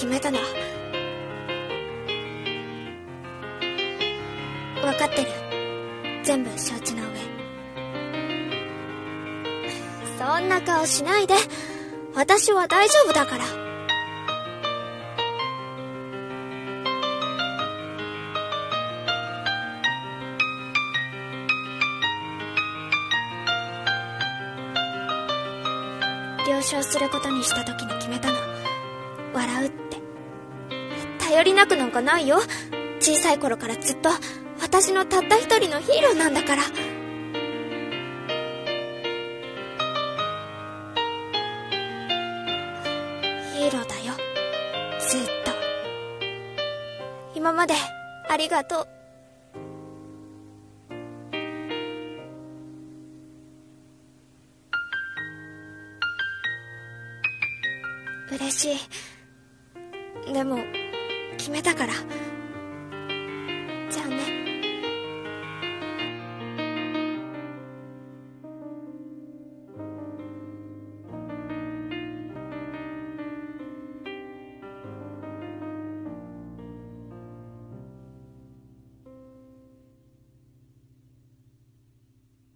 決めたの。分かってる。全部承知の上。そんな顔しないで。私は大丈夫だから。了承することにした時に決めたの。笑うって。頼りなくなんかないよ。小さい頃からずっと私のたった一人のヒーローなんだから。ヒーローだよ。ずっと。今までありがとう。嬉しい。でも決めたから。じゃあね。